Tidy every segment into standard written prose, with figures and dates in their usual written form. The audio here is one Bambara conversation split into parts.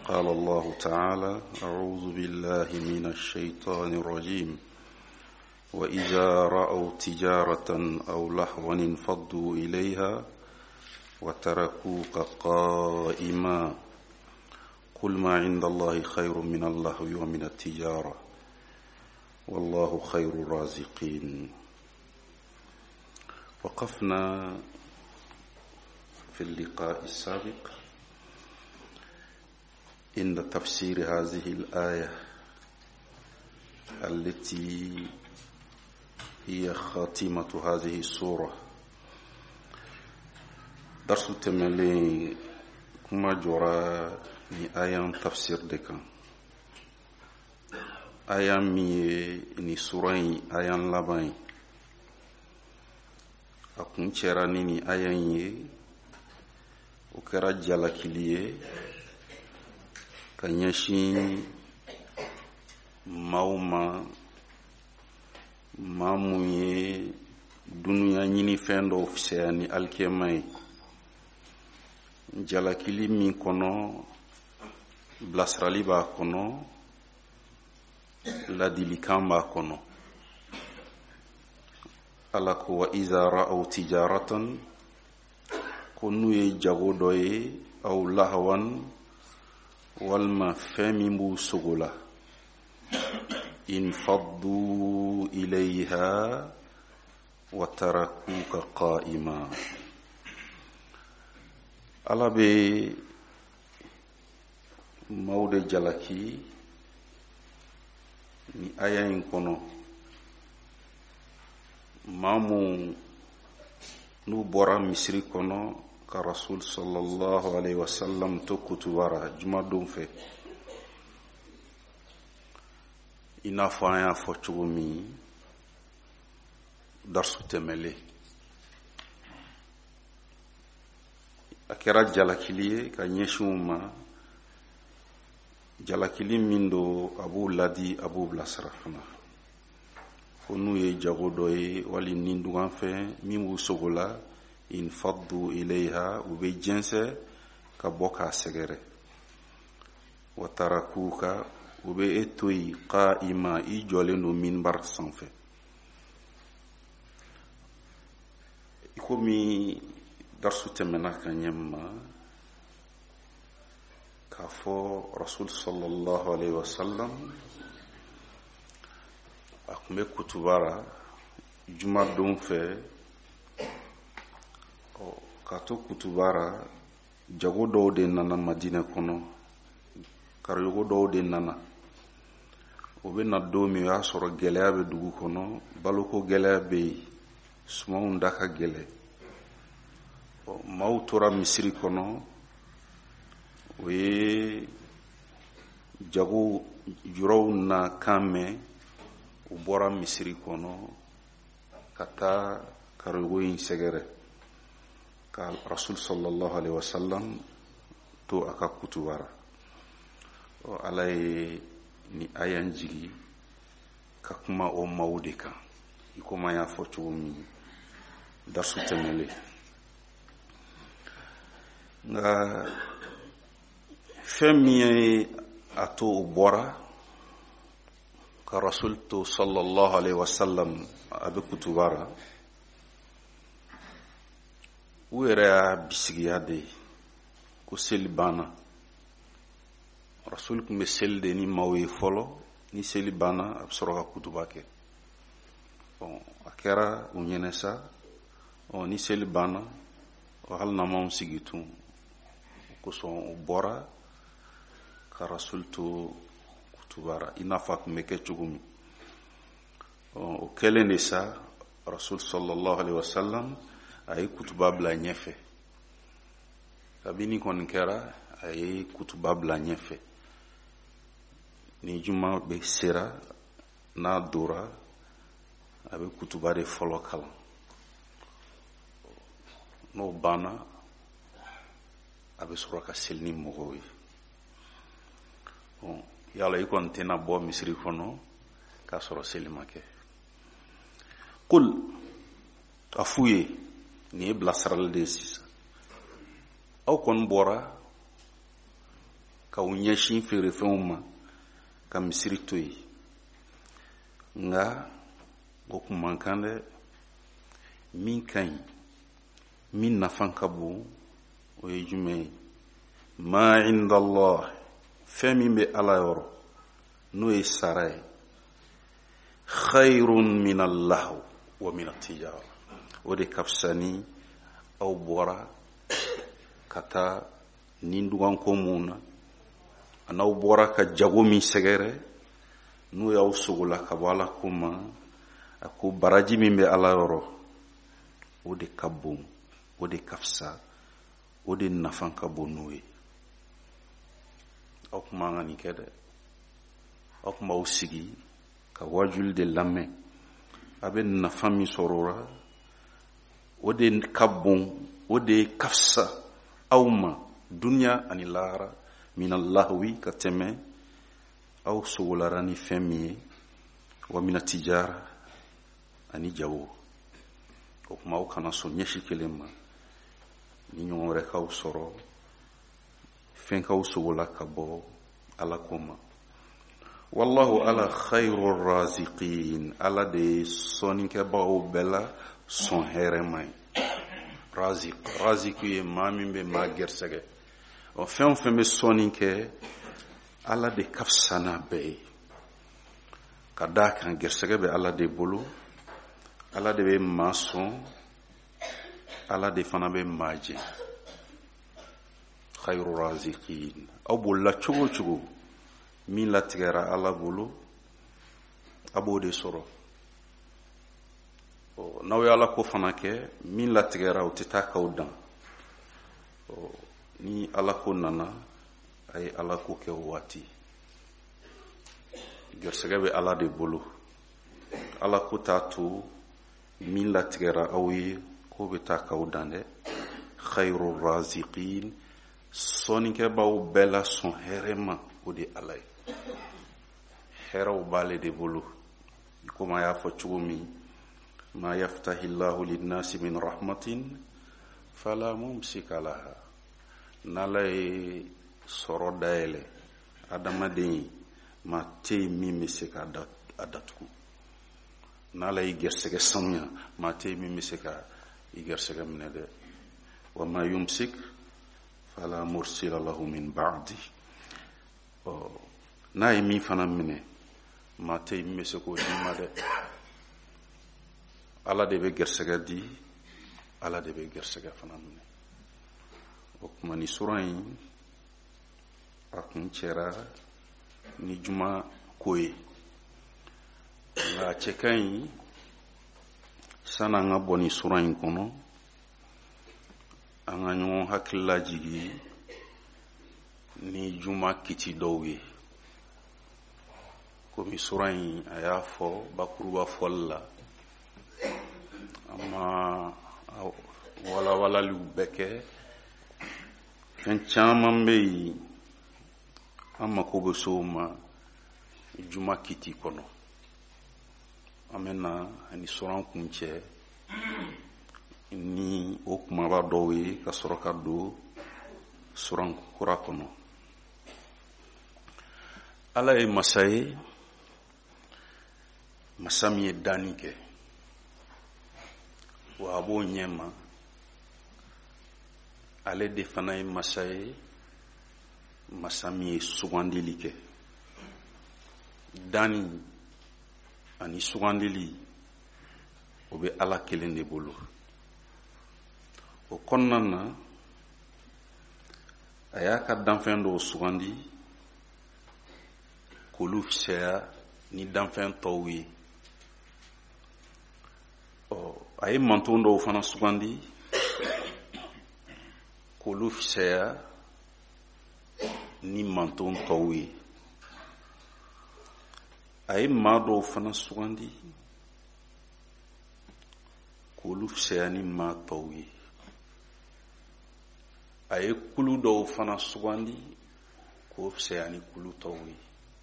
قال الله تعالى: أعوذ بالله من الشيطان الرجيم وإذا رأوا تجارة أو لهوا انفضوا إليها وتركوك قائما قل ما عند الله خير من اللهو ومن التجارة والله خير الرازقين. وقفنا في اللقاء السابق عند تفسير هذه الآية التي هي خاتمة هذه السورة. درس التملي كما جرى ni ayan tafsir de kan ayan mi ni suran ayan laban akun cera ni ayan ye o kɛra jalakili ye ka ɲɛsin maaw ma maa mun ye dunuya ɲini fɛn dɔw fisaya ni alikɛma ye. Jalakili min kɔnɔ bilasirali b'a kɔnɔ, ladilikan b'a kɔnɔ. Ala ko wa iza ra'aw tijaratan, ko n'u ye jago dɔ ye aw lahawan walima fɛn min b'u sogo la, infaddu ilayha wa tarakuka qa'ima. Ala be maaw de jalaki ni aya in kɔnɔ, maa mun n'u bɔra misiri kɔnɔ ka rasul sallallahu alaihi wasallam to kutubara jumadon fɛ, i n'a fɔ an y'a fɔ cogo min darsu tɛmɛlen. A kɛra jalakili ye ka ɲɛsin u ma, jalakili min do a b'u ladi a b'u bilasira fana. Ko n'u ye jago dɔ ye wali nindugan fɛn min b'u sogo la, infaddu ilayha, u bɛ jɛnsɛ ka bɔ k'a sɛgɛrɛ. Wa tarakuka, u bɛ e to yen qa'ima, i jɔlen do minbar sanfɛ. I komi darsu tɛmɛna ka ɲɛ ma k'a fɔ rasul sallallahu alaihi wasallam a tun bɛ kutubara jumadon fɛ. K'a to kutubara, jago dɔw de nana Madinɛ kɔnɔ, kariyogo dɔw de nana. O bɛ na don min o y'a sɔrɔ gɛlɛya bɛ dugu kɔnɔ, baloko gɛlɛya bɛ yen, sumanw da ka gɛlɛ. Maaw tora misiri kɔnɔ, o ye jago juraw na kan mɛn, u bɔra misiri kɔnɔ ka taa kariyogo in sɛgɛrɛ ka rasul sallallahu alaihi wasallam to a ka kutubara. Ala ye ni ayan jigi ka kuma o maaw de kan, i komi an y'a fɔ cogo min darsu tɛmɛlen. Nka fɛn min ye a to u bɔra ka rasul to sallallahu alaihi wasallam a bɛ kutubara, u yɛrɛ y'a bisigiya de ko seli banna. Rasul tun bɛ seli de ni maaw ye fɔlɔ, ni seli banna a bɛ sɔrɔ ka kutuba kɛ. A kɛra u ɲɛna sa, ni seli banna hali n'an m'anw sigi tun, kosɔn u bɔra ka rasul to kutubara i n'a fɔ a tun bɛ kɛ cogo min. O kɛlen de sa, rasul sallallahu alaihi wasallam a ye kutuba bila ɲɛfɛ. Kabini kɔni kɛra, a ye kutuba bila ɲɛfɛ. Ni juma bɛ sera, n'a dora, a bɛ kutuba de fɔlɔ kalan. N'o banna, a bɛ sɔrɔ ka seli ni mɔgɔw ye. Yala i kɔni tɛna bɔ misiri kɔnɔ k'a sɔrɔ seli ma kɛ. Qul, a f'u ye, nin ye bilasirali de ye sisan. Aw kɔni bɔra ka u ɲɛsin feerefɛnw ma ka misiri to yen. Nga o kun man kan dɛ. Min ka ɲi, min nafan ka bon, o ye jumɛn ye? Ma inda Allah, fɛn min bɛ Ala yɔrɔ n'o ye sara ye, khayrun min al-lahw wa min at-tijara. O de ka fisa ni aw bɔra ka taa nin duganko mun na, an'aw bɔra ka jago min sɛgɛrɛ n'o y'aw sogola ka bɔ Ala ko ma. A ko baraji min bɛ Ala yɔrɔ, o de ka bon, o de ka fisa, o de nafan ka bon n'o ye. Aw kuma kan nin kɛ dɛ. Aw kuma aw sigi ka wajuli de lamɛn. A bɛ nafa min sɔrɔ o la, o de ka bon, o de ka fisa aw ma duniya ani lahara min allahwi ka tɛmɛ aw sogolara ni fɛn min ye, wa min tijara ani jago. O kuma aw kana sɔn ɲɛsi kelen ma ni ɲɔgɔn wɛrɛ k'aw sɔrɔ fɛn k'aw sogola ka bɔ Ala ko ma. Wallahu ala khayrur raziqin. Ala de ye sɔnnikɛbagaw bɛɛ la sɔn hɛrɛma ye. Razik ye maa min bɛ maa gɛrɛsɛgɛ. Fɛn o fɛn bɛ sɔnni kɛ, Ala de ka fisa n'a bɛɛ ye. Ka d'a kan gɛrɛsɛgɛ bɛ Ala de bolo. Ala de bɛ maa sɔn. Ala de fana bɛ maa jɛ. Khayrur raziqin. Aw bolila cogo o cogo min latigɛra Ala bolo, a b'o de sɔrɔ. N'aw ye Ala ko fana kɛ, min latigɛra o tɛ taa k'aw dan. Ni Ala ko nana, a ye Ala ko kɛ o waati. Gɛrɛsɛgɛ bɛ Ala de bolo. Ala ko t'a to min latigɛra aw ye k'o bɛ taa k'aw dan dɛ. Khayrur raziqin. Sɔnnikɛbaaw bɛɛ la sɔn hɛrɛma, o de Ala ye. Hɛrɛw b'ale de bolo. Komi a y'a fɔ cogo min, ma yaftahillahu linnasi min rahmatin fala mumsika laha. N'Ala ye sɔrɔ dayɛlɛ adamaden ye, maa tɛ yen min bɛ se k'a datugu. N'Ala ye gɛrɛsɛgɛ sanuya, maa tɛ yen min bɛ se ka i gɛrɛsɛgɛ minɛ dɛ. Wa ma yumsik fala mursila lahu min ba'di. N'a ye min fana minɛ, maa tɛ yen min bɛ se k'o d'i ma dɛ. Ala de bɛ gɛrɛsɛgɛ di, Ala de bɛ gɛrɛsɛgɛ fana minɛ. O kuma ni sura in a kun cɛra ni juma ko ye. Nka a cɛ ka ɲi san'an ka bɔ ni sura in kɔnɔ, an ka ɲɔgɔn hakili lajigi ni juma kiti dɔw ye. Komi sura in a y'a fɔ bakuruba fɔli la, an ma walawalaliw bɛɛ kɛ. Fɛn caman bɛ yen an mako bɛ se o ma juma kiti kɔnɔ. An bɛ na ani sura kun cɛ ni o kumaba dɔw ye ka sɔrɔ ka don sura kura kɔnɔ. Ala ye masa ye, masa min ye danni kɛ, wa a b'o ɲɛma. Ale de fana ye masa ye, masa min ye sugandili kɛ. Danni ani sugandili, o bɛ Ala kelen de bolo. O kɔnɔna na, a y'a ka danfɛn dɔw sugandi k'olu fisaya ni danfɛn tɔw ye. A ye manton dɔw fana sugandi k'olu fisaya ni manton tɔw ye. A ye maa dɔw fana sugandi k'olu fisaya ni maa tɔw ye. A ye kulu dɔw fana sugandi k'o fisaya ni kulu tɔw ye.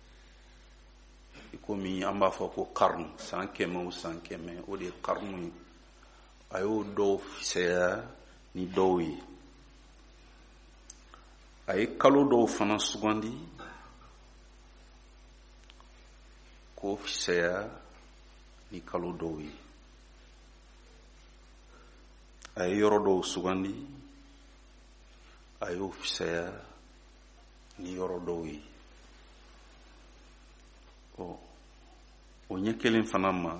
Komi an b'a fɔ ko karnu, san kɛmɛ o san kɛmɛ, o de ye karnu ye. A y'o dɔw fisaya ni dɔw ye. a ye kalo dɔw fana sugandi k'o fisaya ni kalo dɔw ye. A ye yɔrɔ dɔw sugandi a y'o fisaya ni yɔrɔ dɔw ye. O ɲɛ kelen fana ma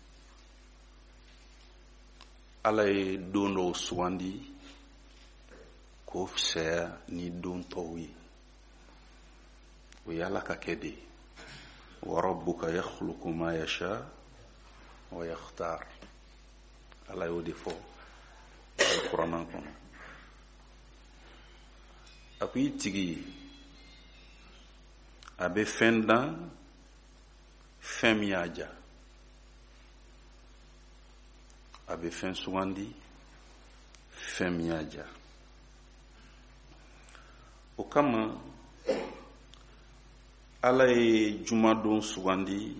Ala ye don dɔw sugandi k'o fisaya ni don tɔw ye. O ye Ala ka kɛ de ye. wa rabbuka yakhluqu ma yasha wa yakhtar. Ala y'o de fɔ Kuranɛ kɔnɔ. A ko i tigi a bɛ fɛn dan fɛn min y'a ja. A bɛ fɛn sugandi fɛn min y'a ja. O kama Ala ye jumadon sugandi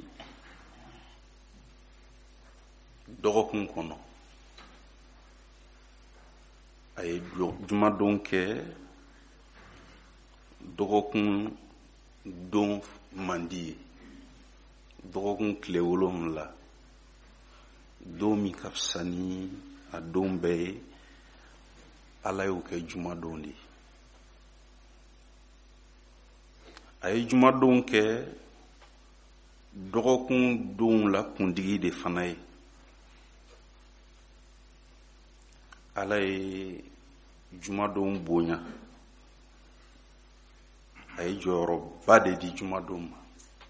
dɔgɔkun kɔnɔ. A ye jumadon kɛ dɔgɔkun don mandi ye. Dɔgɔkun tile 7 don min ka fisa ni a don bɛɛ ye. Ala y'o kɛ jumadon de ye. A ye jumadon kɛ dɔgɔkun don la kundigi de fana ye. Ala ye jumadon bonya. A ye jɔyɔrɔba de di jumadon ma.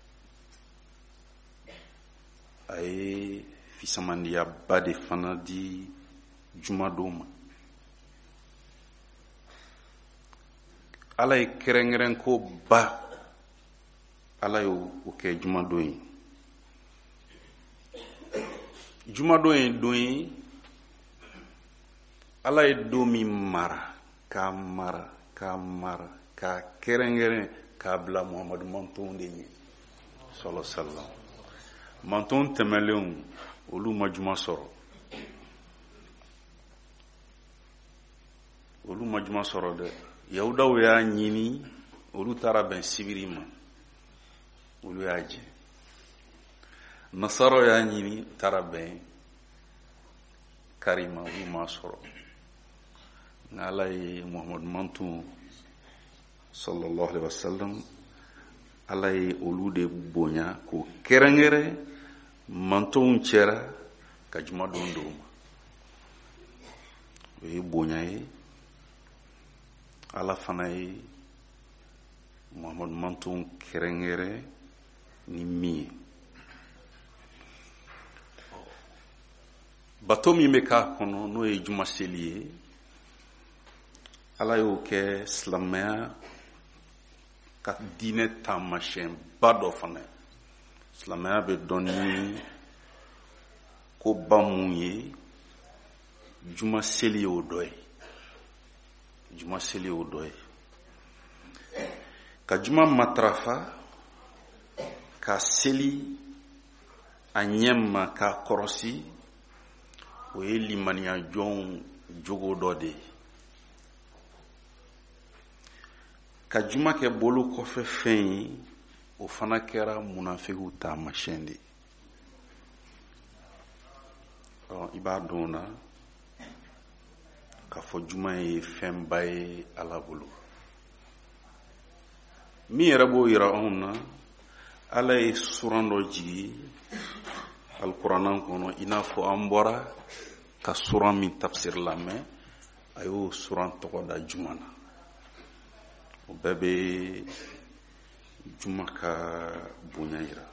A ye fisamandiyaba de fana di jumadon ma. Ala ye kɛrɛnkɛrɛn ko ba Ala y'o kɛ jumadon ye. Jumadon ye don ye Ala ye don min mara k'a kɛrɛnkɛrɛn k'a bila Muhamadu mantonw de ɲɛ sallallahu alaihi wasallam. Mantonw tɛmɛlenw olu ma juma sɔrɔ. Olu ma juma sɔrɔ dɛ. Yahudaw y'a ɲini olu taara bɛn sibiri ma. Olu y'a jɛ. Nasaraw y'a ɲini taara bɛn kari ma. Olu ma sɔrɔ. Nka Ala ye Muhamadu mantonw sallallahu alaihi wasallam Ala ye olu de bonya k'o kɛrɛnkɛrɛn mantonw cɛra ka jumadon d'o ma. O ye bonya ye. Ala fana ye Muhamadu mantonw kɛrɛnkɛrɛn ni min ye. Bato min bɛ k'a kɔnɔ n'o ye juma seli ye. Ala y'o kɛ silamɛya ka diinɛ taamasiyɛnba dɔ fana ye. Silamɛya bɛ dɔn ni ko ba mun ye juma seli y'o dɔ ye. Juma seli y'o dɔ ye. Ka juma matarafa ka seli a ɲɛ ma k'a kɔrɔsi o ye limaniya jɔnw jogo dɔ de ye. Ka juma kɛ bolo kɔfɛ fɛn ye o fana kɛra munafigiw taamasiyɛn de ye. I b'a dɔn na k'a fɔ juma ye fɛnba ye Ala bolo. Min yɛrɛ b'o yira anw na Ala ye suran dɔ jigi Alikuranɛ kɔnɔ i n'a fɔ an bɔra ka suran min tafsir lamɛn a y'o suran tɔgɔ da juma na. O bɛɛ bɛ juma ka bonya yira.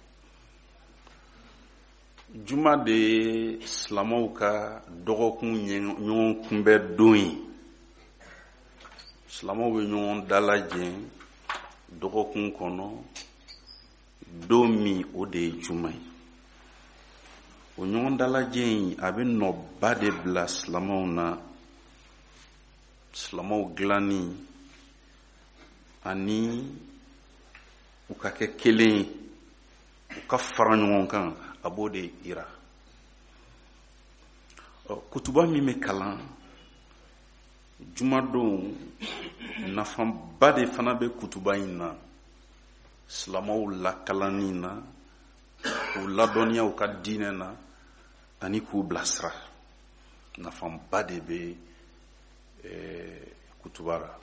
Juma de ye silamɛw ka dɔgɔkun ɲɔgɔn kunbɛn don ye. Silamɛw bɛ ɲɔgɔn dalajɛ dɔgɔkun kɔnɔ don min o de ye juma ye. O ɲɔgɔn dalajɛ in a bɛ nɔba de bila silamɛw na. Silamɛw dilanni ani u ka kɛ kelen ye, u ka fara ɲɔgɔn kan a b'o de yira. Kutuba min bɛ kalan jumadon nafaba de fana bɛ kutuba in na silamɛw lakalanni na k'u ladɔnniya u ka diinɛ na ani k'u bilasira nafaba de bɛ kutuba la.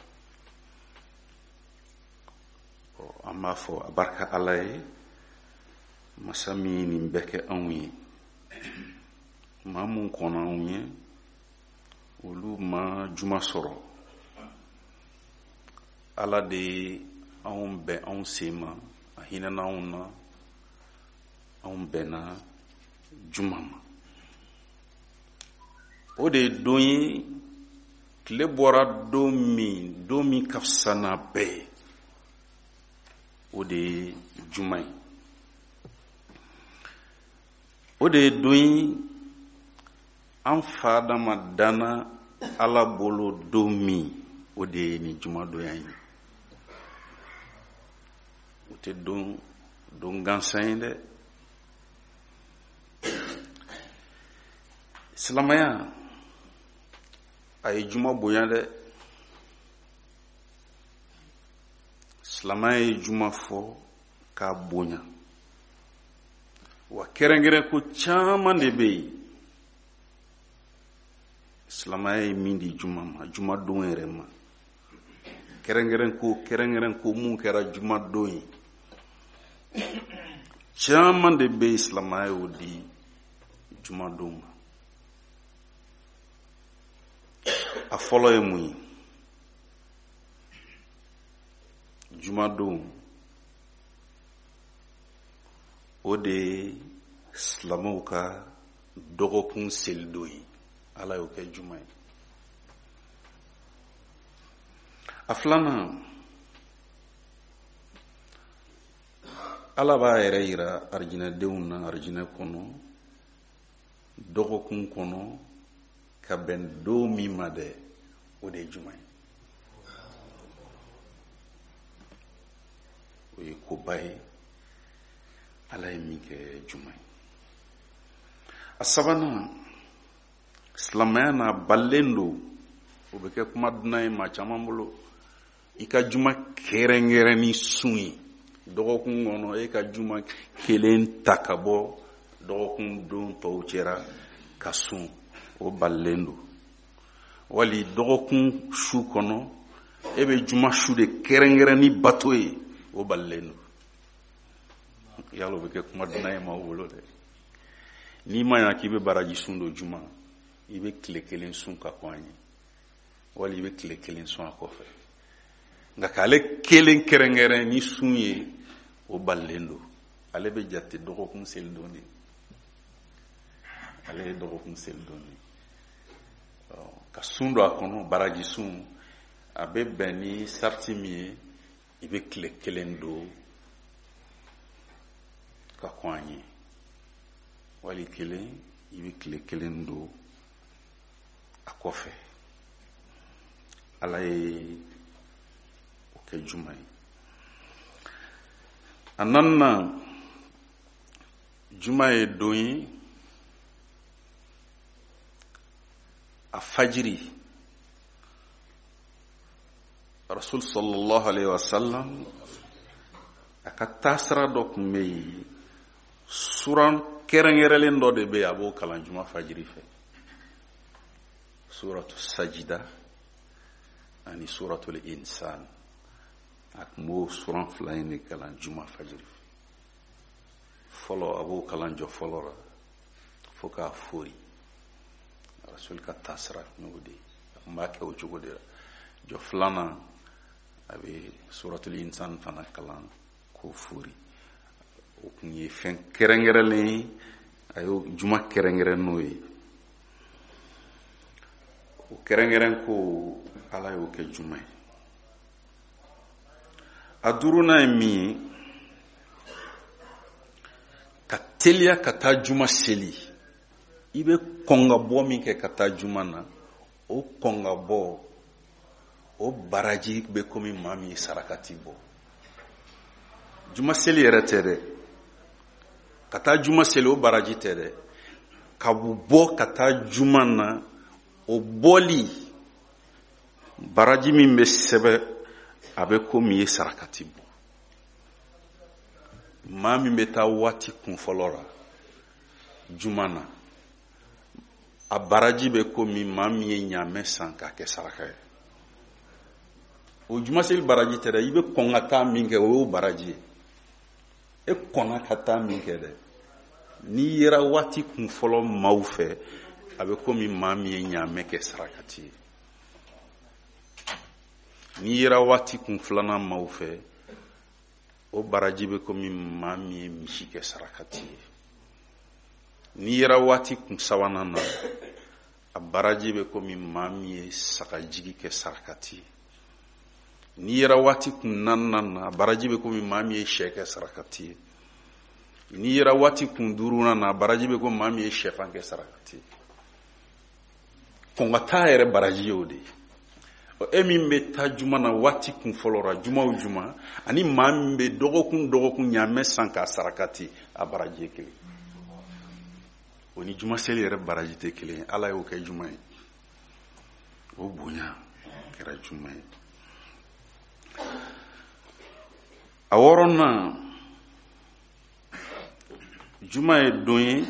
An b'a fɔ a barika Ala ye masa min nin bɛɛ kɛ anw ye. Maa mun kɔnɔ anw ye olu ma juma sɔrɔ. Ala de ye anw bɛn anw sen ma, a hinɛna anw na, anw bɛnna juma ma. O de ye don ye tile bɔra don min ka fisa n'a bɛɛ ye. O de ye juma ye. O de ye don ye an fa Adama danna Ala bolo don min, o de ye ni juma donya ye. O tɛ don gansan ye dɛ. Silamɛya a ye juma bonya dɛ. Silamɛya ye juma fɔ k'a bonya. Wa kɛrɛnkɛrɛn ko caman de bɛ yen. Silamɛya ye min di juma ma, juma don yɛrɛ ma. Kɛrɛnkɛrɛn ko mun kɛra juma don ye. Caman de bɛ yen silamɛya y'o di juma don ma. A fɔlɔ ye mun ye? Juma don o de ye silamɛw ka dɔgɔkun selidon ye. Ala y'o kɛ juma ye. A filanan, Ala b'a yɛrɛ yira arijinɛdenw na arijinɛ kɔnɔ dɔgɔkun kɔnɔ ka bɛn don min ma dɛ, o de ye juma ye. O ye koba ye. Ala ye min kɛ juma ye. A sabanan, silamɛya n'a balen don, o bɛ kɛ kuma dunan ye maa caman bolo. I ka juma kɛrɛnkɛrɛn ni sun ye. Dɔgɔkun kɔnɔ e ka juma kelen ta ka bɔ dɔgɔkun don tɔw cɛra ka sun, o balen don. Wali dɔgɔkun su kɔnɔ e bɛ juma su de kɛrɛnkɛrɛn ni bato ye, o balen don. Yala o bɛ kɛ kuma dunan ye maaw bolo dɛ. N'i ma ɲa k'i bɛ baraji sun don juma, i bɛ tile kelen sun ka kɔn an ye, wali i bɛ tile kelen sun a kɔfɛ. Nka k'ale kelen kɛrɛnkɛrɛn ni sun ye, o balen don. Ale bɛ jate dɔgɔkun selidon de. Ale ye dɔgɔkun selidon de. Ka sun don a kɔnɔ, baraji sun, a bɛ bɛn ni sarti min ye, i bɛ tile kelen don ka kɔn an ye, wali kelen i bɛ tile kelen don a kɔfɛ. Ala ye o kɛ juma ye. A naaninan, juma ye don ye a fajiri. Rasul sallallahu alaihi wa sallam a ka taasira dɔ tun bɛ yen. Suran kɛrɛnkɛrɛnlen dɔ de bɛ yen, a b'o kalan juma fajiri fɛ. Suratu Sajida ani Suratul Insan. A tun b'o suran fila in de kalan juma fajiri fɛ. Fɔlɔ a b'o kalan jɔ fɔlɔ la fo k'a fori. Rasul ka taasira tun y'o de ye. A tun b'a kɛ o cogo de la. Jɔ filanan a bɛ Suratul Insan fana kalan k'o fori. O tun ye fɛn kɛrɛnkɛrɛnlen ye, a y'o juma kɛrɛnkɛrɛn n'o ye. O kɛrɛnkɛrɛn ko Ala y'o kɛ juma ye. A duurunan ye min ye, ka teliya ka taa juma seli. I bɛ kɔn ka bɔ min kɛ ka taa juma na, o kɔn ka bɔ, o baraji bɛ komi maa min ye sarakati bɔ. Juma seli yɛrɛ tɛ dɛ. Ka taa juma seli o baraji tɛ dɛ. Ka bɔ ka taa juma na, o bɔli baraji min bɛ sɛbɛ a bɛ ko min ye sarakati bɔ. maa min bɛ taa waati kun fɔlɔ la juma na a baraji bɛ ko min maa min ye ɲaamɛ san k'a kɛ saraka ye. o juma seli baraji tɛ dɛ, i bɛ kɔn ka taa min kɛ o y'o baraji ye. e kɔnna ka taa min kɛ dɛ, n'i yera waati kun fɔlɔ maaw fɛ a bɛ ko min maa min ye ɲaamɛ kɛ sarakati ye. n'i yera waati kun filanan maaw fɛ o baraji bɛ ko min maa min ye misi kɛ sarakati ye. n'i yera waati kun sabanan na a baraji bɛ ko min maa min ye sagajigi kɛ sarakati ye. n'i yera waati kun naaninan na a baraji bɛ ko min maa min ye sɛ kɛ sarakati ye. n'i yera waati kun duurunan na a baraji bɛ ko maa min ye sɛfan kɛ sarakati ye. kɔnkata yɛrɛ baraji y'o de ye. e min bɛ taa juma na waati kun fɔlɔ la juma o juma ani maa min bɛ dɔgɔkun ɲaamɛ san k'a sarakati a baraji ye kelen. o ni juma seli yɛrɛ baraji tɛ kelen ye. ala y'o kɛ juma ye. o bonya kɛra juma ye. a wɔɔrɔnan juma ye don ye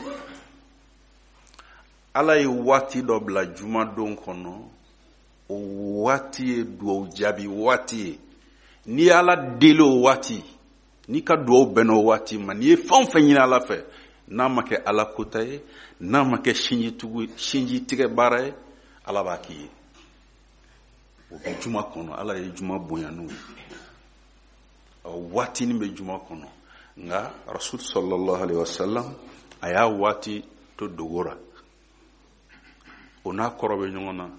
ala ye waati dɔ bila juma don kɔnɔ. o waati ye duwawu jaabi waati ye. n'i ye ala deli o waati, n'i ka duwawu bɛnna o waati ma, n'i ye fɛn o fɛn ɲini ala fɛ n'a ma kɛ ala kota ye, n'a ma kɛ sinji tigɛ baara ye, ala b'a k'i ye. o bɛ juma kɔnɔ. ala ye juma bonya n'o ye. waati nin bɛ juma kɔnɔ. nka rasul sallallahu alaihi wasallam a y'a waati to dogora. o n'a kɔrɔ bɛ ɲɔgɔn na.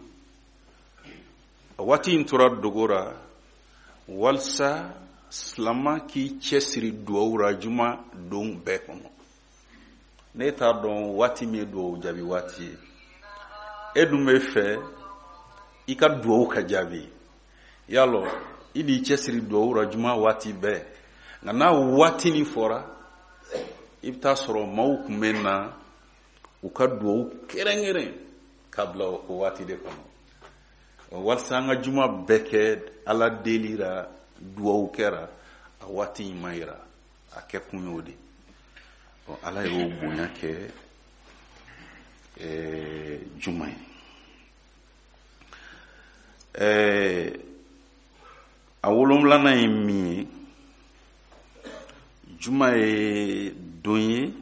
waati in tora dogora walasa silama k'i cɛsiri duwawu la juma don bɛɛ kɔnɔ. ne t'a dɔn waati min ye duwawu jaabi waati ye. e dun bɛ fɛ i ka duwawu ka jaabi. yalɔ i b'i cɛsiri duwawu la juma waati bɛɛ. nka n'a waati nin fɔra i bɛ taa sɔrɔ maaw tun bɛ na u ka duwawu kɛrɛnkɛrɛn ka bila o waati de kɔnɔ. walasa an ka juma bɛɛ kɛ ala deli la duwawu kɛra a waati in ma yira a kɛ kun y'o de. ala y'o bonya kɛ juma ye. a wolonfilanan ye min ye, juma ye don ye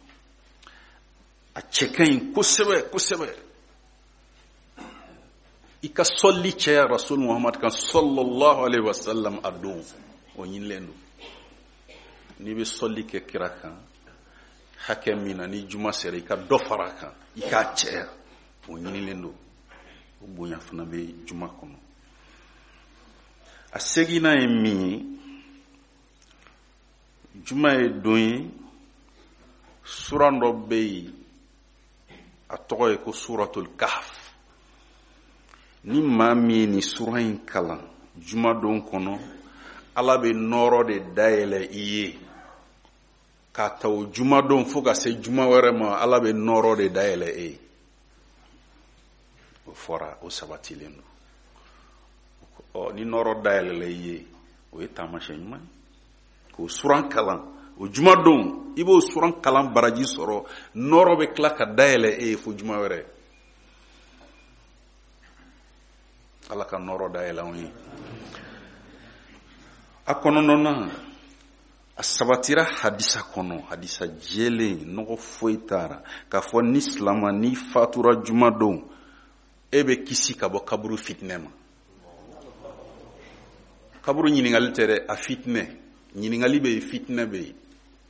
a cɛ ka ɲi kosɛbɛ kosɛbɛ. i ka sɔli cɛya rasul muhammad kan sallallahu alaihi wasallam a don o ɲinilen don. n'i bɛ sɔli kɛ kira kan hakɛ min na ni juma sera i ka dɔ fara a kan i k'a cɛya o ɲinilen don. o bonya fana bɛ juma kɔnɔ. a seginna ye min ye, juma ye don ye sura dɔ bɛ yen a tɔgɔ ye ko suratul kahf. ni maa min ye nin sura in kalan juma don kɔnɔ ala bɛ nɔɔrɔ de dayɛlɛ i ye k'a ta o juma don fo ka se juma wɛrɛ ma. ala bɛ nɔɔrɔ de dayɛlɛ e ye. o fɔra o sabatilen don. ni nɔɔrɔ dayɛlɛla i ye o ye taamasiyɛn ɲuman ye. k'o suran kalan o juma don i b'o suran kalan baraji sɔrɔ. nɔɔrɔ bɛ tila ka dayɛlɛ e ye fo juma wɛrɛ. ala ka nɔɔrɔ dayɛlɛ anw ye. a kɔnɔna na a sabatira hadisa kɔnɔ, hadisa jɛlen nɔgɔ foyi t'a k'a fɔ ni silama n'i fatura juma don e bɛ kisi ka bɔ kaburu fitinɛ ma. kaburu ɲininkali tɛ dɛ, a fitinɛ. ɲininkali bɛ yen, fitinɛ bɛ yen.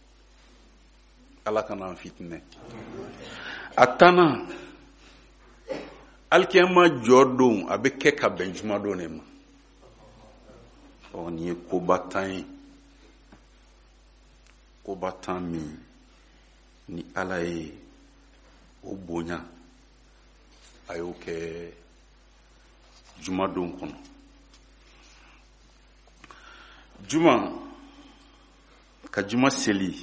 ala kana an fitinɛ. a tanna alikiyama jɔ don a bɛ kɛ ka bɛn juma don de ma. nin ye koba tan ye. koba tan min ni ala ye o bonya a y'o kɛ juma don kɔnɔ. juma ka juma seli.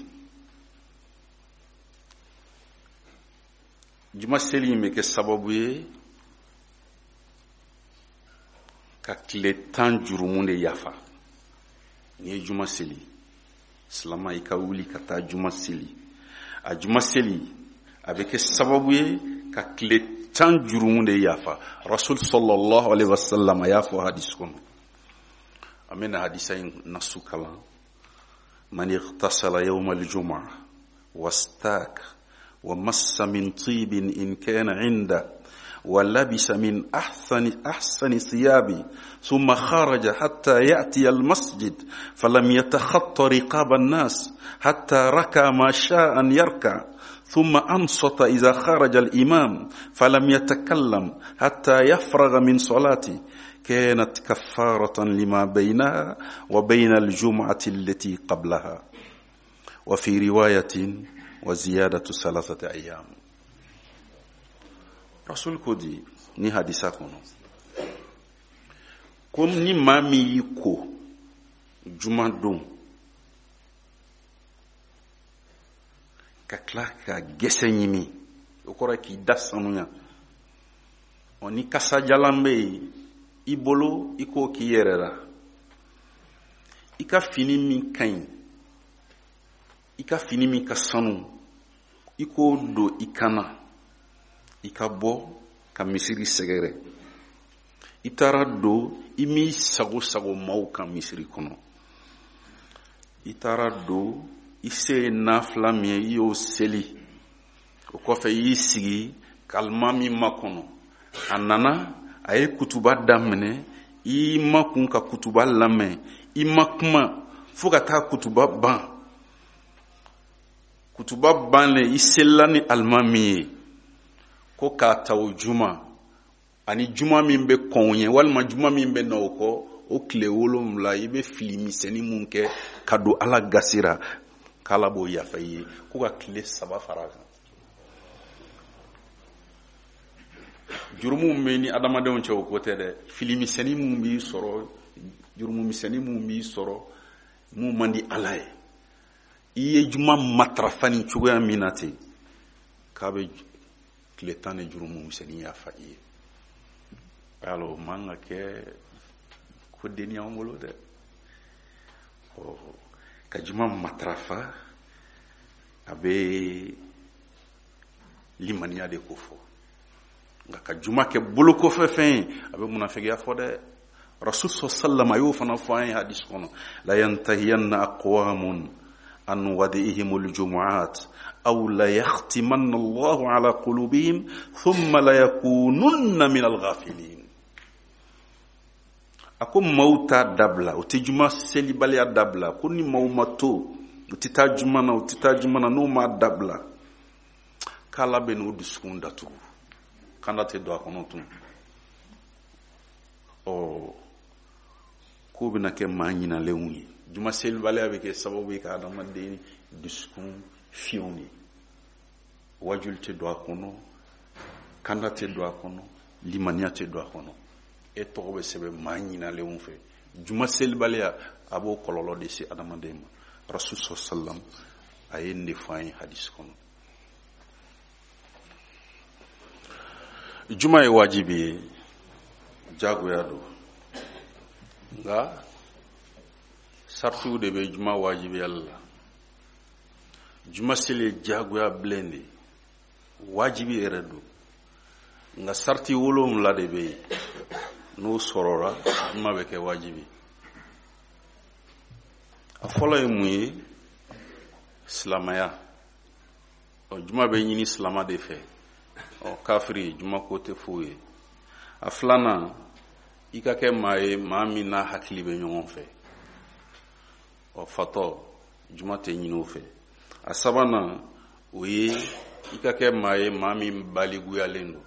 juma seli in bɛ kɛ sababu ye ka tile 10 jurumu de yafa. Ni ye juma seli silama i ka wuli ka taa juma seli. A juma seli a bɛ kɛ sababu ye ka tile 10 jurumu de yafa. Rasul sallallahu alaihi wasallam a y'a fɔ hadis kɔnɔ. An bɛna hadisa in nasu kalan. Man ightasala yawma al-jum'ah واستاك ومس من طيب إن كان عنده ولبس من أحسن ثيابه ثم خرج حتى يأتي المسجد فلم يتخطى رقاب الناس حتى ركع ما شاء أن يركع ثم أنصت إذا خرج الإمام فلم يتكلم حتى يفرغ من صلاته كانت كفارة لما بينها وبين الجمعة التي قبلها وفي رواية وزيادة 3 أيام. رسول كودي ni hadisa kono kom ni mami yiko juma don ka klaka gese nyimi okora ki dasanunya oni kasa jalambe ibolo iko ki yerera ika fini min kain ika fini min ka sanu iko do ikana ika bo ka misiri segere itara do imi sago mau ka misiri kono itara do ise nafla mi yo seli o ko fe yisigi kalma mi makono anana ay kutuba damne i makun ka kutuba lame i makuma fuka ta kutuba ban le iselani almami ko ka taw juma ani juma min be konye walma juma min be noko o kile wolom la ibe filimi seni munke kado ala gasira kala bo ya fayi ko ka kile saba faraga jurumu meni adama de on cew ko tede filimi seni mum bi soro jurumu seni mum bi soro mu mandi alaye iye juma matrafani chuga minati kabe kile tane jurumu seni ya fayi alo manga ke ko deni amolo de o kajuma matrafa abe limania de kofo nga kajuma ke buloko fefen abe munafiki afo de rasul sallallahu alayhi wa sallam hadis kono la yantahiyanna aqwamun an wadihimul jumu'at aw la yahtimanna Allahu ala qulubihim thumma la yakununna min al-ghafilin. Ako mauta dabla utijuma selibali dabla kuni maumato utitajuma na no ma dabla kala benu diskunda tu kana te do akonotu o ko bina ke manyina lewuni juma selibali abeke sababu ka adama de diskun fioni wajul te do akono kana te do akono limania te do akono e tobe sebe manyina le unfe juma selbalia abo kololo de si adamadema rasul sallam ayende fayin hadis kono juma e wajibi jago yado nga sartu de be juma wajibi Allah juma sele jago ya blende wajibi eredo nga sarti wolom la de be no sorora juma be ke wajibi afola yumuye islamaya o juma be nyini islama de fe o kafiri juma ko te fuye aflana ikake maye mami na hakili be nyon fe o fato juma te nyino fe asabana oye ikake maye mami baligu ya lendo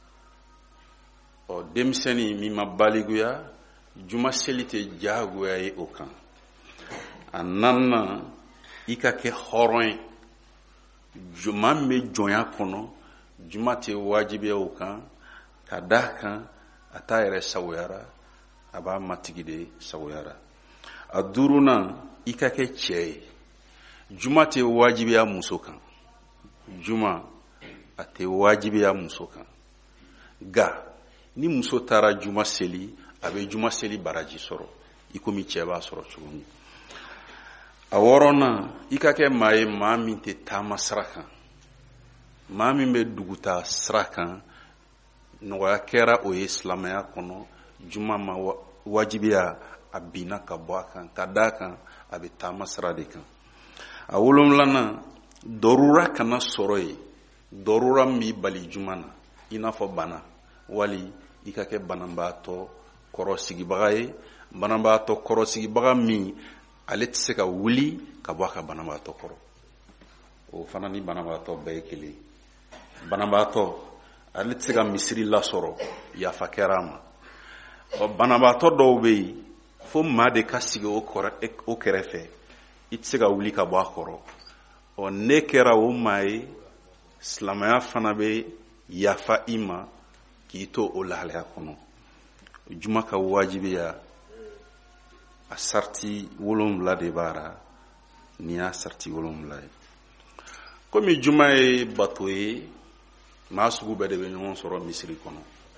o demseni mi mabaliguya juma selite jaguya e okan ananna ikake horon juma me jonya kono juma te wajibi okan kadaka atayre sawyara aba matigide sawyara aduruna ikake che juma te wajibi ya musokan juma ate wajibi ya musokan ga ni muso tara juma seli a bɛ juma seli baraji sɔrɔ i komi cɛ b'a sɔrɔ cogo min. A 6nan i ka kɛ maa ye maa min tɛ taama sira kan, maa min bɛ duguta sira kan. Nɔgɔya kɛra o ye silamɛya kɔnɔ, juma ma wajibiya a binna ka bɔ a kan, ka d'a kan a bɛ taama sira de kan. A 7nan dɔrura kana sɔrɔ yen, dɔrura min b'i bali juma na i n'a fɔ bana, wali i ka kɛ banabaatɔ kɔrɔsigibaga ye, banabaatɔ kɔrɔsigibaga min ale tɛ se ka wuli ka bɔ a ka banabaatɔ kɔrɔ. O fana ni banabaatɔ bɛɛ ye kelen. Banabaatɔ ale tɛ se ka misiri lasɔrɔ yafa kɛra a ma. Banabaatɔ dɔw bɛ yen fo maa de ka sigi o kɛrɛfɛ, i tɛ se ka wuli ka bɔ a kɔrɔ. Ne kɛra o maa ye, silamɛya fana bɛ yafa i ma k'i to o lahalaya kɔnɔ. Juma ka wajibiya a sarti 7 de b'a la, nin y'a sarti 7 ye. Komi juma ye bato ye, maa sugu bɛɛ de bɛ ɲɔgɔn sɔrɔ misiri kɔnɔ.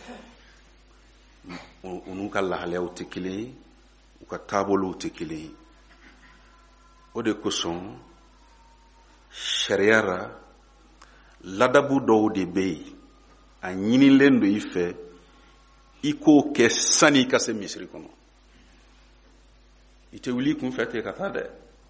U n'u ka lahalayaw tɛ kelen ye, u ka taabolow tɛ kelen ye. O de kosɔn sariya la ladabu dɔw de bɛ yen, a ɲinilen do i fɛ i k'o kɛ sani i ka se misiri kɔnɔ. I tɛ wuli i kun fɛ ten ka taa dɛ.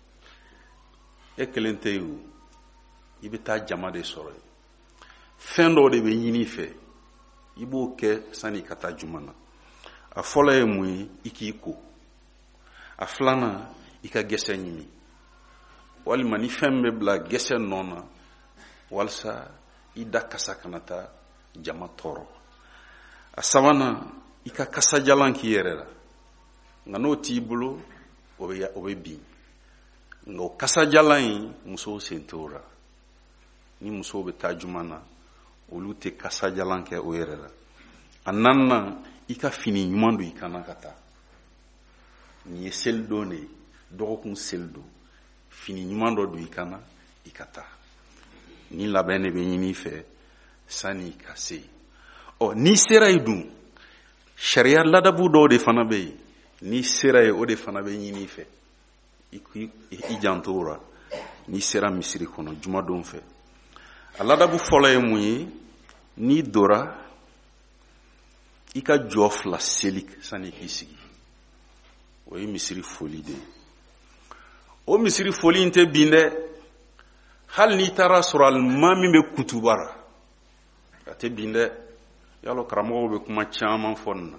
E kelen tɛ yen, i bɛ taa jama de sɔrɔ yen. Fɛn dɔw de bɛ ɲini i fɛ, i b'o kɛ sani i ka taa juma na. A fɔlɔ ye mun ye? I k'i ko. A 2nan i ka gɛsɛ ɲimi, walima ni fɛn bɛ bila gɛsɛ nɔ na walasa i da kasa kana taa jama tɔɔrɔ. A 3nan i ka kasajalan k'i yɛrɛ la, nka n'o t'i bolo o bɛ bin. Nka o kasajalan in musow sen t'o la. Ni musow bɛ taa juma na olu tɛ kasajalan kɛ o yɛrɛ la. A 4nan i ka fini ɲuman don i kana ka taa. Nin ye seli don de ye, dɔgɔkun seli don. Fini ɲuman dɔ don i kana i ka taa. Ni labɛn de bɛ ɲini i fɛ sani i ka se. N'i sera yen dun, sariya ladabu dɔw de fana bɛ yen. N'i sera yen o de fana bɛ ɲini i fɛ. I janto o la n'i sera misiri kɔnɔ jumadon fɛ. A ladabu fɔlɔ ye mun ye? N'i dora i ka jɔ 2 seli sani k'i sigi. O ye misiri foli de ye. O misiri foli in tɛ bin dɛ. Hali n'i taara sɔrɔ alimami min bɛ kutuba la, a tɛ bin dɛ. Yalɔ karamɔgɔw bɛ kuma caman fɔ nin na.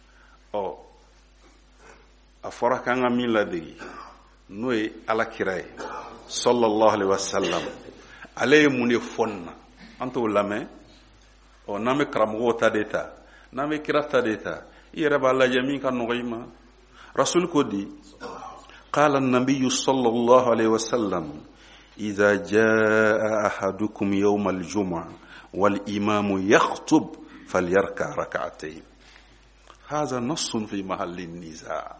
A fɔra k'an ka min ladege n'o ye alakira ye sallallahu alaihi wasallam. Ale ye mun de fɔ nin na an t'o lamɛn. N'an bɛ karamɔgɔw ta de ta, n'an bɛ kira ta de ta, i yɛrɛ b'a lajɛ min ka nɔgɔ i ma. Rasul ko di, qala an-nabiyyu sallallahu alaihi wasallam idha jaa ahadukum yawm al-jum'ah wal imamu yakhutub falyarka rak'atayn. Hadha nassun fi mahalli an-niza'.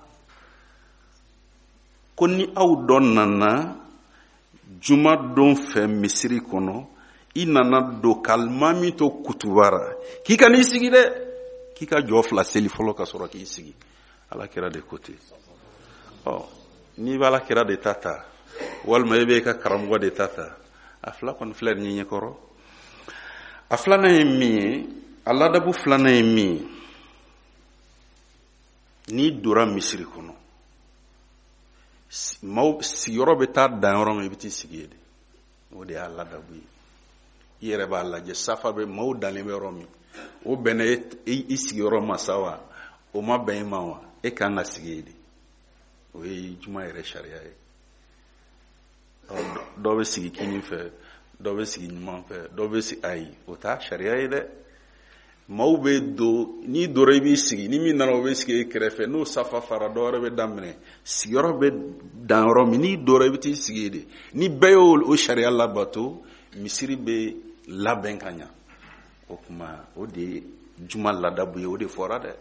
Ko ni aw dɔ nana juma don fɛ misiri kɔnɔ, i nana don kalimami to kutubara, k'i ka n'i sigi dɛ, k'i ka jɔ 2 seli fɔlɔ ka sɔrɔ k'i sigi. Alakira de ko ten. N'i bɛ alakira de ta ta, walima i bɛ ka karamɔgɔ de ta ta, a 2 kɔni filɛ nin ɲɛkɔrɔ. A 2nan ye min ye? A ladabu 2nan ye min ye? N'i dora misiri kɔnɔ, sigiyɔrɔ bɛ taa dan yɔrɔ min i bɛ t'i sigi yen de. O de y'a ladabu ye. I yɛrɛ b'a lajɛ safa bɛ maaw dalen bɛ yɔrɔ min, o bɛnna i sigiyɔrɔ ma sa wa? O ma bɛn i ma wa? E kan ka sigi yen de. O ye juma yɛrɛ sariya ye. Dɔw bɛ sigi kini fɛ, dɔw bɛ sigi ɲuman fɛ, dɔw bɛ sigi ayi, o t'a sariya ye dɛ. Maaw bɛ don, n'i dora i b'i sigi, ni min nana o bɛ sigi e kɛrɛfɛ, n'o safa fara dɔ wɛrɛ bɛ daminɛ, sigiyɔrɔ bɛ dan yɔrɔ min, n'i dora i bɛ t'i sigi yen de. Ni bɛɛ y'o sariya labato, misiri bɛ labɛn ka ɲa. O kuma o de ye juma ladabu ye, o de fɔra dɛ.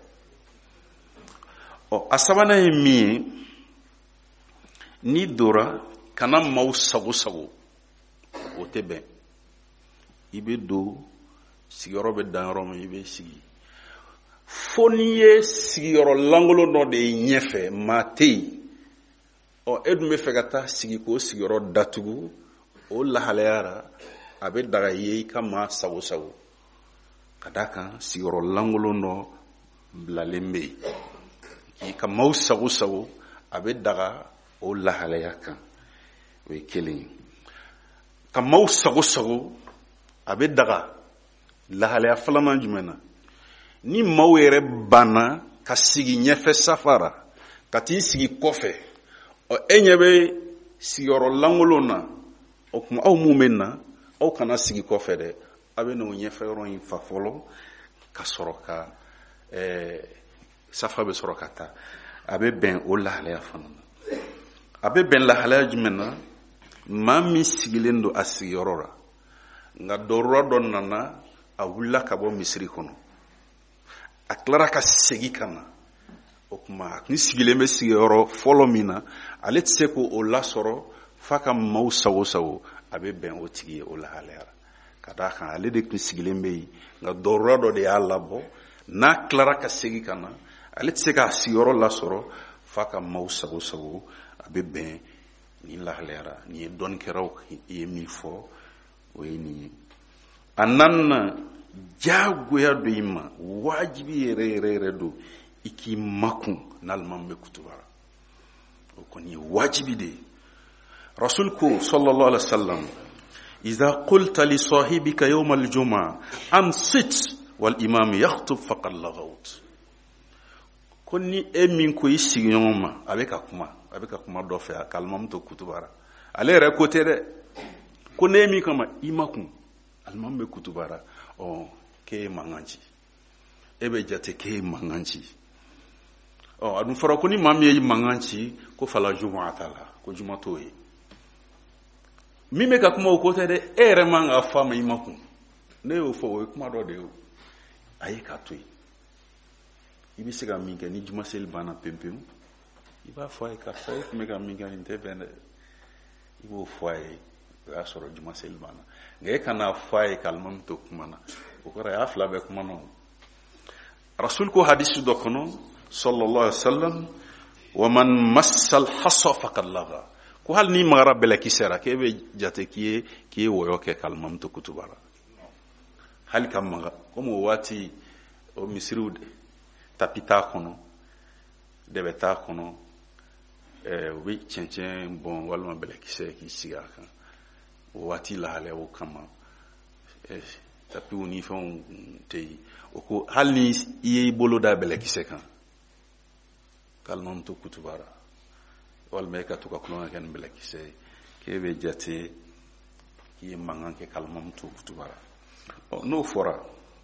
A 3nan ye min ye? N'i dora kana maaw sago sago, o tɛ bɛn. I bɛ don sigiyɔrɔ bɛ dan yɔrɔ min i bɛ sigi. fo n'i ye sigiyɔrɔ lankolon dɔ de ye ɲɛfɛ maa tɛ yen e dun bɛ fɛ ka taa sigi k'o sigiyɔrɔ datugu o lahalaya la a bɛ daga ye i ka maa sago sago ka d'a kan sigiyɔrɔ lankolon dɔ bilalen bɛ yen k'i ka maaw sago sago a bɛ daga o lahalaya kan o ye kelen ye ka maaw sago sago a bɛ daga lahalaya filanan jumɛn na ni maaw yɛrɛ banna ka sigi ɲɛfɛ safara ka t'i sigi kɔfɛ e ɲɛ bɛ sigiyɔrɔ lankolon na o tuma aw mun bɛ na aw kana sigi kɔfɛ dɛ a bɛ n'o ɲɛfɛ yɔrɔ in fa fɔlɔ ka sɔrɔ ka safa bɛ sɔrɔ ka taa a bɛ bɛn o lahalaya fana na a bɛ bɛn lahalaya jumɛn na maa min sigilen don a sigiyɔrɔ la nka dɔrɔra dɔ nana a wulila ka bɔ misiri kɔnɔ a tilara ka segin ka na o tuma ni sigilen bɛ sigiyɔrɔ fɔlɔ min na ale tɛ se k'o lasɔrɔ f'a ka maaw sago sago a bɛ bɛn o tigi ye o lahalaya la ka d'a kan ale de tun sigilen bɛ yen nka dɔrɔra dɔ de y'a labɔ n'a tilara ka segin ka na ale tɛ se k'a sigiyɔrɔ lasɔrɔ f'a ka maaw sago sago a bɛ bɛn nin lahalaya la nin ye dɔnnikɛlaw ye min fɔ o ye nin ye a naaninan jagoya do i ma wajibi yɛrɛ yɛrɛ yɛrɛ do i k'i makun n'alimami bɛ kutuba la o kɔni ye wajibi de ye rasul ko sallallahu alaihi wasallam iza qulta li sahibika yawm al-jum'a ansit wal imam yakhutub faqad laghawt ko ni e min ko i sigiɲɔgɔn ma a bɛ ka kuma dɔ fɛ k'alimami to kutuba la ale yɛrɛ ko tɛ dɛ ko ne min kama i makun alimami bɛ kutuba la k'e ye mankan ci e bɛ jate k'e ye mankan ci a dun fɔra ko ni maa min ye mankan ci ko fala juma t'a la ko juma t'o ye min bɛ ka kuma o ko tɛ dɛ e yɛrɛ man ka fɔ a ma i makun ne y'o fɔ o ye kuma dɔ de ye a ye k'a to yen i bɛ se ka min kɛ ni juma seli banna pewu i b'a fɔ a ye karisa e tun bɛ ka min kɛ nin tɛ bɛn dɛ i b'o fɔ a ye o y'a sɔrɔ juma seli banna nka e kana fɔ a ye k'alimami to kuma na o kɔrɔ a y'a fila bɛɛ kuma na rasul ko hadisi dɔ kɔnɔ sallallahu alaihi wasallam wa man massal hasa faqad lagha ko hali ni magara bɛlɛkisɛ la k'e bɛ jate k'i ye wɔyɔ kɛ k'alimami to kutuba la hali ka maga komi o waati o misiriw tapi t'a kɔnɔ dɛbɛ t'a kɔnɔ u bɛ cɛncɛn bɔn walima bɛlɛkisɛ k'i sigi a kan o waati lahalayaw kama tapiw ni fɛnw tɛ yen o ko hali ni i ye i bolo da bɛlɛkisɛ kan k'alimami to kutuba la walima e ka to ka tulonkɛ kɛ ni bɛlɛkisɛ ye k'e bɛ jate k'i ye mankan kɛ k'alimami to kutuba la n'o fɔra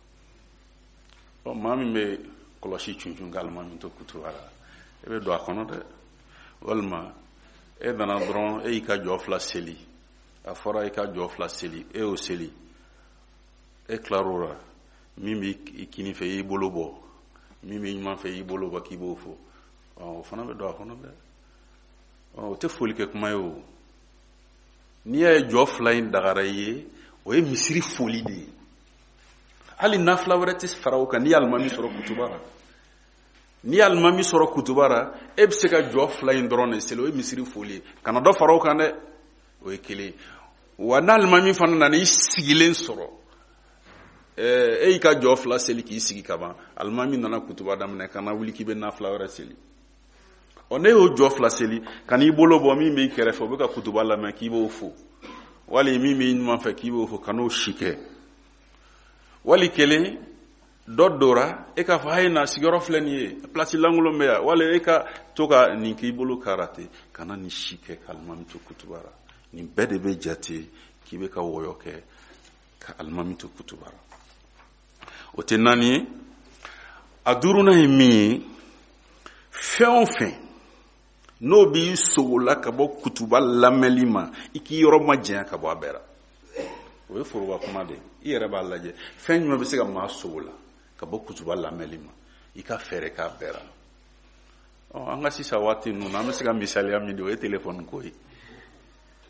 maa min bɛ kɔlɔsi cuncun k'alimami to kutuba la e bɛ don a kɔnɔ dɛ walima e nana dɔrɔn e y'i ka jɔ fila seli a fɔra e ka jɔ fila seli e y'o seli e tilar'o la min b'i kini fɛ i y'i bolo bɔ min b'i ɲuman fɛ i y'i bolo bɔ k'i b'o fɔ o fana bɛ don a kɔnɔ dɛ o tɛ foli kɛ kuma ye o n'i y'a ye jɔ fila in dagara i ye o ye misiri foli de ye hali nafila wɛrɛ tɛ fara o kan n'i ye alimami sɔrɔ kutuba la n'i ye alimami sɔrɔ kutuba la e bɛ se ka jɔ fila in dɔrɔn de seli o ye misiri foli ye kana dɔ fara o kan dɛ o ye kelen wa n'alimami fana nana i sigilen sɔrɔ e y'i ka jɔ fila seli k'i sigi ka ban alimami nana kutuba daminɛ kana wuli k'i bɛ nafila wɛrɛ seli ne y'o jɔ fila seli ka n'i bolo bɔ min b'i kɛrɛfɛ o bɛ ka kutuba lamɛn k'i b'o fo wali min b'i ɲuman fɛ k'i b'o fo ka n'o si kɛ wali kelen dɔ dora e k'a fɔ a ye na sigiyɔrɔ filɛ nin ye place lankolon bɛ yan wali e ka to ka nin k'i bolo kara ten ka na nin si kɛ k'alimami to kutuba la nin bɛɛ de bɛ jate k'i bɛ ka wɔyɔ kɛ k'alimami to kutuba la o tɛ naani ye a duurunan ye min ye fɛn o fɛn n'o b'i sogola ka bɔ kutuba lamɛnli ma i k'i yɔrɔ ma janya ka bɔ a bɛɛ la o ye foroba kuma de i yɛrɛ b'a lajɛ fɛn jumɛn bɛ se ka maa sogola ka bɔ kutuba lamɛnli ma i ka fɛɛrɛ k'a bɛɛ la an ka sisan waati ninnu na an bɛ se ka misaliya min di o ye telefɔni ko ye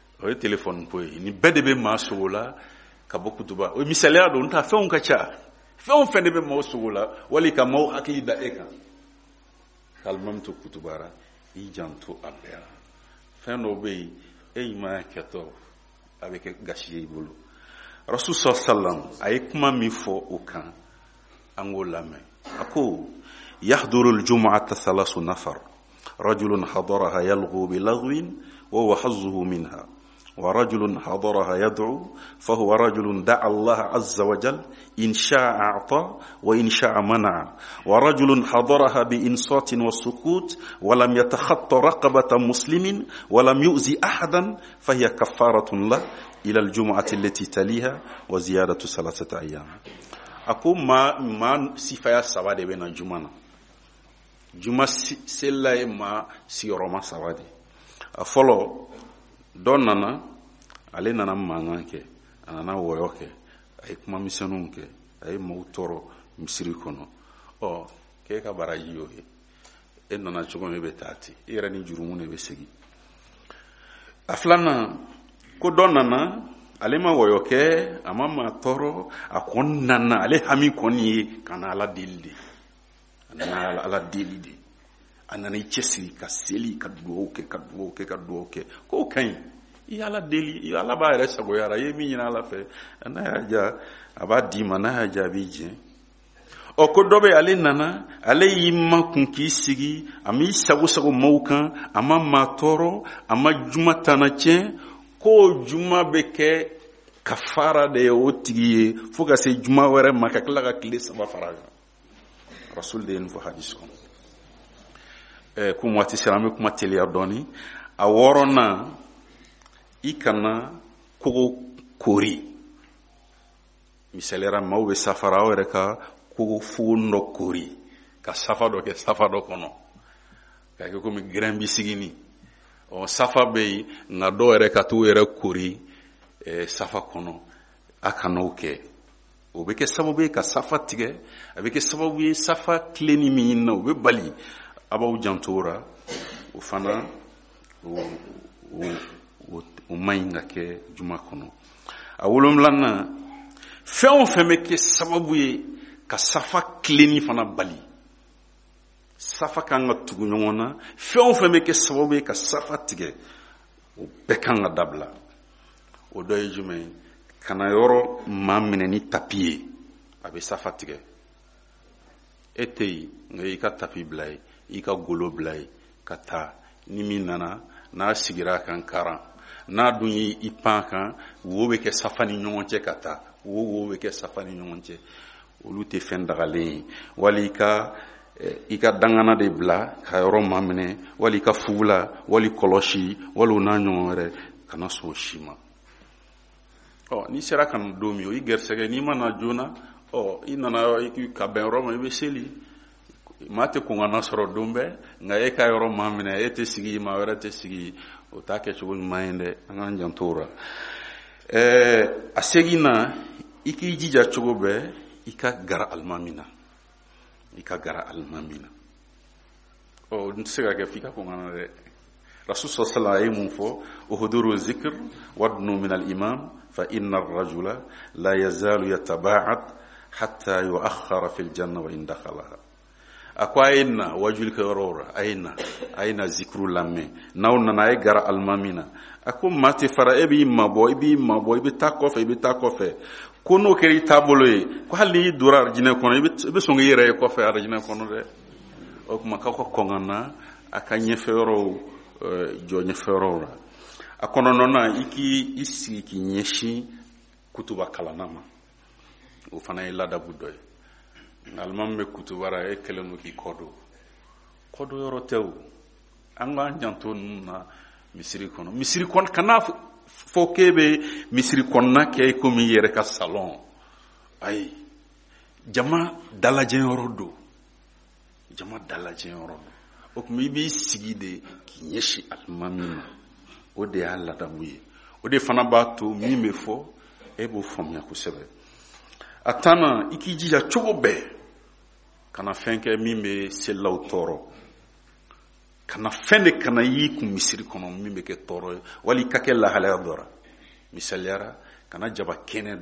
nin bɛɛ de bɛ maa sogola ka bɔ kutuba o misaliya don n ta fɛnw ka ca fɛn fɛn de bɛ maaw sogo la wali ka maaw hakili da e kan k'alimami to kutubara i janto a bɛɛ la fɛn dɔw bɛ yen e ɲuman kɛtɔ a bɛ kɛ gasi ye i bolo rasul sallam a ye kuma min fɔ o kan an k'o lamɛn a ko yahduru al-jum'ata thalasu nafar rajulun hadaraha yalghu bilagwin wa huwa hazzuhu minha ورجل حضرها يدعو فهو رجل دعا الله عز وجل إن شاء أعطى وإن شاء منع ورجل حضرها بإنصات وسكوت ولم يتخطى رقبة مسلم ولم يؤذي أحدا فهي كفارة له إلى الجمعة التي تليها وزيادة 3 أيام أقول ما سفايا سوادي بين الجمعة جمعة سلا ما سيرما سوادي أفلو don nana ale nana mankan kɛ a nana wɔyɔ kɛ a ye kuma misɛnninw kɛ a ye maaw tɔɔrɔ misiri kɔnɔ k'e ka baraji y'o ye e nana cogo min e bɛ taa ten e yɛrɛ ni jurumu de bɛ segin a filanan ko dɔ nana ale ma wɔyɔ kɛ a ma maa tɔɔrɔ a kɔni nana ale hami kɔni ye ka na ala deli de a nana ala deli de a nana i cɛsiri ka seli ka dugawu kɛ ka dugawu kɛ ka dugawu kɛ k'o ka ɲi i ala deli i ala b'a yɛrɛ sagoya la i ye min ɲini ala fɛ n'a y'a diya a b'a d'i ma n'a y'a diya a b'i jɛn ko dɔ bɛ ale nana ale y'i makun k'i sigi a m'i sago sago maaw kan a ma maa tɔɔrɔ a ma juma tana tiɲɛ k'o juma bɛ kɛ kafara de ye o tigi ye fo ka se juma wɛrɛ ma ka tila ka tile 3 fara kan rasul de ye nin fɔ hadisi kɔnɔ kuma waati sera an bɛ kuma teliya dɔɔni a 6nan i kana kogo kori misaliyara maaw bɛ safara aw yɛrɛ ka kogo fugun dɔ kori ka safa dɔ kɛ safa dɔ kɔnɔ k'a kɛ komi gɛrɛn bi sigini safa bɛ yen nka dɔw yɛrɛ ka t'u yɛrɛ kori safa kɔnɔ a kana'o kɛ o bɛ kɛ sababu ye ka safa tigɛ a bɛ kɛ sababu ye safa tilenni min ɲinina o bɛ bali a b'aw janto la o fana o man ɲi ka kɛ juma kɔnɔ a 7nan fɛn o fɛn bɛ kɛ sababu ye ka safa tilenni fana bali safa kan ka tugu ɲɔgɔn na fɛn o fɛn bɛ kɛ sababu ye ka safa tigɛ o bɛɛ kan ka dabila o dɔ ye jumɛn ye kana yɔrɔ maa minɛ ni tapi ye a bɛ safa tigɛ e tɛ yen nka i ka tapi bila ye i ka golo bila ye ka taa ni min nana n'a sigira kan karan n'a dun ye i pan kan wo bɛ kɛ safa ni ɲɔgɔn cɛ ka taa wo bɛ kɛ safa ni ɲɔgɔn cɛ olu tɛ fɛn dagalen ye wali i ka dangana de bila ka yɔrɔ maa minɛ wali i ka fugula wali kɔlɔsi wali o n'a ɲɔgɔn wɛrɛ kana sɔn o si ma n'i sera ka na don min o i gɛrisɛgɛ n'i ma na joona i nana ka bɛn yɔrɔ ma i bɛ seli maa tɛ kɔn ka na sɔrɔ don bɛɛ nka e ka yɔrɔ maa minɛ e tɛ sigi maa wɛrɛ tɛ sigi o t'a kɛcogo ɲuman ye dɛ an k'an janto o la a segin na i k'i jija cogo bɛɛ i ka gara alimami na n tɛ se ka kɛ f'i ka kɔn ka na dɛ rasul sallallahu alaihi mun fɔ uhuduru zikr wadnu min al-imam fa inna ar-rajula la yazalu yataba'ad hatta yu'akhkhara fil janna wa in dakhalaha ako ayina wajul ka yorora ayina zikru lamme nawna ay gara almamina ako mati fara ebi mabo ibi ta kofe kono keri tabolo e ko hali durar jine kono ibi songi yere ko fe ar jine kono de o kuma ka ko kongana aka nyefero jo nyefero akono nona iki isi ki nyeshi kutuba kalanama o fana ila da budoy alman be kutubara e kelenu ki kodo yoro tew anga janto na misiri kono kana fo kebe misiri konna ke ko mi yere ka salon ay jama dalaje yoro do o kuma bi sigide ki nyeshi almamina o de alla da buye o de fana ba to mi me fo e bo fomya ko sebe atana ikijija chogobe kana fenke mimbe selaw toro kana fende kana yi ku misiri kono mimbe ke toro wali kake la hala dora misalyara kana jaba kene du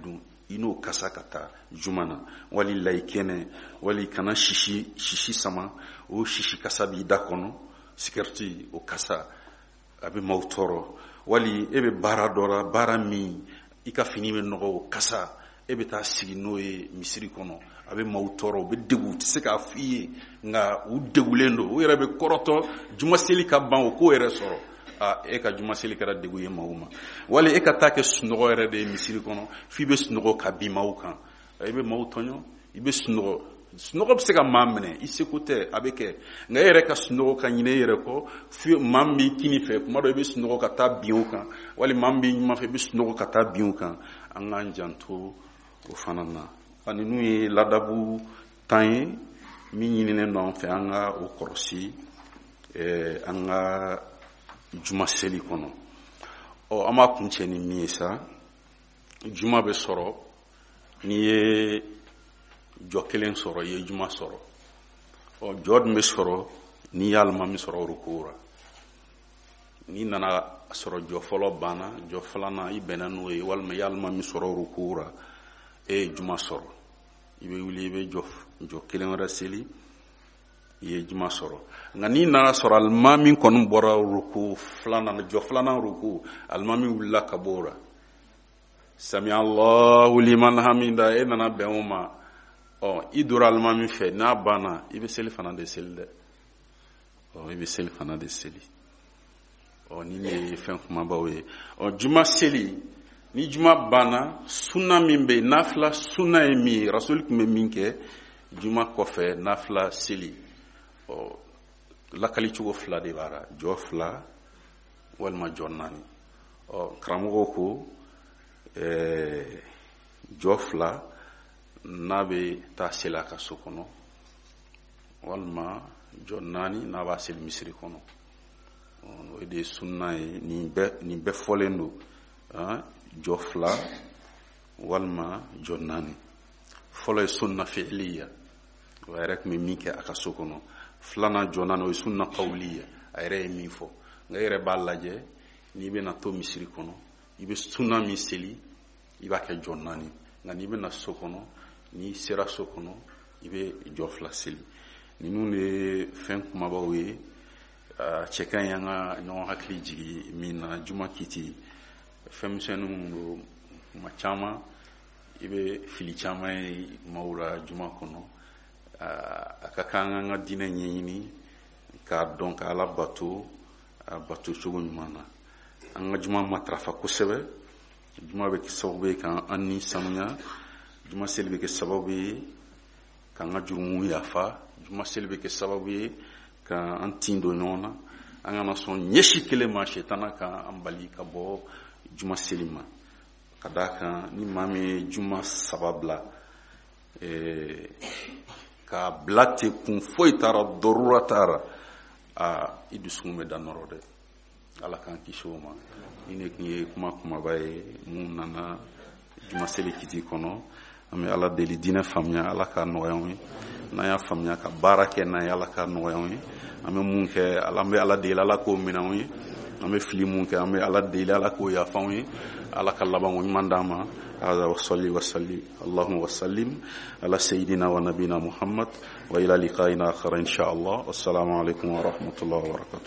ino kasa ka taa juma na wali laikene wali kana shishi sama o shishi kasa bi da kɔnɔ sigareti o kasa a bɛ maaw tɔɔrɔ wali e bɛ baara dɔ la baara min i ka fini bɛ nɔgɔ o kasa e bɛ taa sigi n'o ye misiri kɔnɔ a bɛ maaw tɔɔrɔ u bɛ degu u tɛ se k'a f'i ye nka u degulen don u yɛrɛ bɛ kɔrɔtɔ jumaseli ka ban o k'o yɛrɛ sɔrɔ e ka jumaseli kɛra degu ye maaw ma wali e ka taa kɛ sunɔgɔ yɛrɛ de ye misiri kɔnɔ f'i bɛ sunɔgɔ ka bin maaw kan i bɛ maaw tɔɲɔ i bɛ sunɔgɔ bɛ se ka maa minɛ i seko tɛ a bɛ kɛ nka e yɛrɛ ka sunɔgɔ ka ɲinɛ e yɛrɛ kɔ f'i maa min b'i kini fɛ kuma dɔ i bɛ sunɔgɔ ka taa bin o kan wali maa min b'i ɲuman fɛ i bɛ sunɔgɔ ka taa bin o kan an k'an janto o fana na ani n'u ye ladabu tan ye min ɲininen don an fɛ an ka o kɔlɔsi an ka juma seli kɔnɔ an b'a kuncɛ ni min ye sa juma bɛ sɔrɔ n'i ye jɔ kelen sɔrɔ i ye juma sɔrɔ jɔ dun bɛ sɔrɔ n'i ye alimami sɔrɔ ruku la n'i nana sɔrɔ jɔ fɔlɔ banna jɔ filanan i bɛnna n'o ye walima i ye alimami sɔrɔ ruku la e ye juma sɔrɔ i bɛ wuli i bɛ jɔ kelen wɛrɛ seli i ye juma sɔrɔ nka n'i nana sɔrɔ alimami kɔni bɔra ruku filanan jɔ filanan ruku alimami wulila ka bɔ o la sami Allahu liman hamida e nana bɛn o ma i dora alimami fɛ n'a banna i bɛ seli fana de seli dɛ i bɛ seli fana de seli ni ye fɛn kumabaw ye juma seli ni juma banna sunna min bɛ yen nafila sunna ye min ye rasuli tun bɛ min kɛ juma kɔfɛ nafila seli lakali cogo fila de b'a la jɔ fila walima jɔ naani karamɔgɔw ko jɔ fila n'a bɛ taa seli a ka so kɔnɔ walima jɔ naani n'a b'a seli misiri kɔnɔ o de ye sunna ye nin bɛɛ fɔlen don jɔ fila walima jɔ naani fɔlɔ ye sunna fi'liya o yɛrɛ tun bɛ min kɛ a ka so kɔnɔ filanan jɔ naani o ye sunna qawliya a yɛrɛ ye min fɔ nka e yɛrɛ b'a lajɛ n'i bɛna to misiri kɔnɔ i bɛ sunna min seli i b'a kɛ jɔ naani nka n'i bɛna so kɔnɔ n'i sera so kɔnɔ i bɛ jɔ fila seli ninnu de ye fɛn kumabaw ye cɛ ka ɲi an ka ɲɔgɔn hakili jigi min na juma kiti fɛn misɛnninw don kuma caman i bɛ fili caman ye maaw la juma kɔnɔ a ka kan an ka diinɛ ɲɛɲini k'a dɔn ka Ala bato a bato cogo ɲuman na an ka juma matarafa kosɛbɛ juma bɛ kɛ sababu ye k'an ni sanuya juma seli bɛ kɛ sababu ye k'an ka jurumu yafa juma seli bɛ kɛ sababu ye k'an tin don ɲɔgɔn na an kana sɔn ɲɛsi kelen ma sitana k'an bali ka bɔ juma seli ma ka d'a kan ni maa min ye juma saba bila k'a bila ten kun foyi t'a ra dɔrura t'a ra i dusukun bɛ da nɔrɔ dɛ Ala k'an kisi o ma ni ne tun ye kuma kumaba ye mun nana juma seli kiti kɔnɔ an bɛ Ala deli diinɛ faamuya Ala k'a nɔgɔya anw ye n'an y'a faamuya ka baara kɛ n'a ye Ala k'a nɔgɔya anw ye an bɛ mun kɛ an bɛ Ala deli Ala k'o minɛ anw ye an bɛ fili mun kɛ an bɛ Ala deli Ala k'o yafa anw ye Ala ka laban ko ɲuman d'an ma هذا وصلي وسلم اللهم وسلم على سيدنا ونبينا محمد وإلى لقائنا آخر إن شاء الله والسلام عليكم ورحمة الله وبركاته